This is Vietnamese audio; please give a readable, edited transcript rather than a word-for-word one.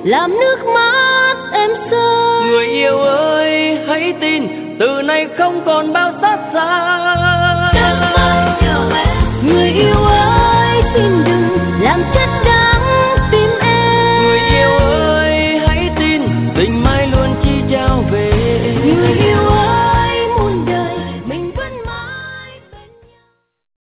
làm nước mắt em rơi. Người yêu ơi hãy tin, từ nay không còn bao xót xa.